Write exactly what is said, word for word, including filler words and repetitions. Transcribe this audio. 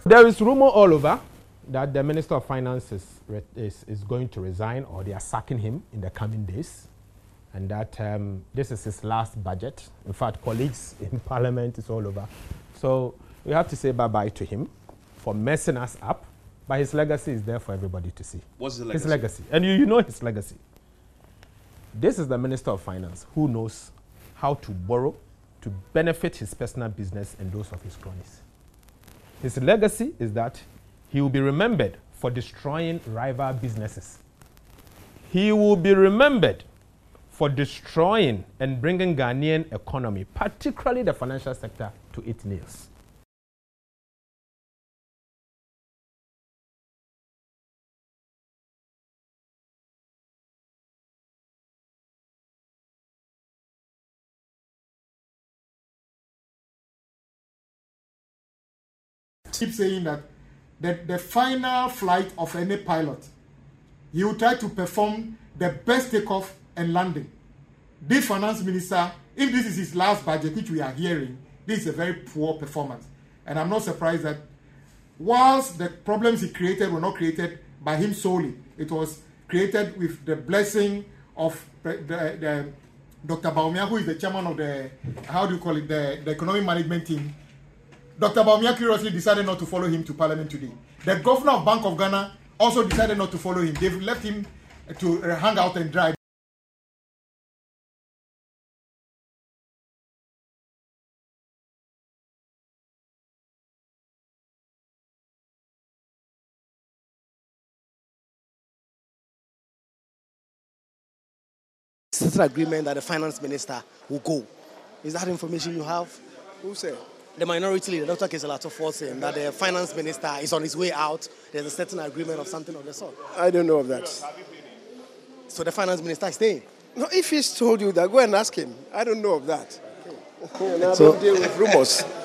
There is rumor all over that the Minister of Finance is, is, is going to resign, or they are sacking him in the coming days, and that um, this is his last budget. In fact, colleagues in Parliament is all over. So we have to say bye-bye to him for messing us up, but his legacy is there for everybody to see. What's the legacy? His legacy. And you, you know his legacy. This is the Minister of Finance who knows how to borrow to benefit his personal business and those of his cronies. His legacy is that he will be remembered for destroying rival businesses. He will be remembered for destroying and bringing Ghanaian economy, particularly the financial sector, to its knees. Keep saying that the, the final flight of any pilot, he will try to perform the best takeoff and landing. This finance minister, if this is his last budget, which we are hearing, this is a very poor performance. And I'm not surprised that whilst the problems he created were not created by him solely, it was created with the blessing of the, the, the Doctor Bawumia, who is the chairman of the, how do you call it, the, the economic management team. Doctor Bawumia curiously decided not to follow him to Parliament today. The governor of Bank of Ghana also decided not to follow him. They've left him to hang out and drive. It's an agreement that the finance minister will go. Is that information you have? Who said? The minority leader, Doctor Keselato, saying that the finance minister is on his way out. There's a certain agreement of something of the sort. I don't know of that. So the finance minister is staying? No, if he's told you that, go and ask him. I don't know of that. Okay. I So, don't deal with rumors.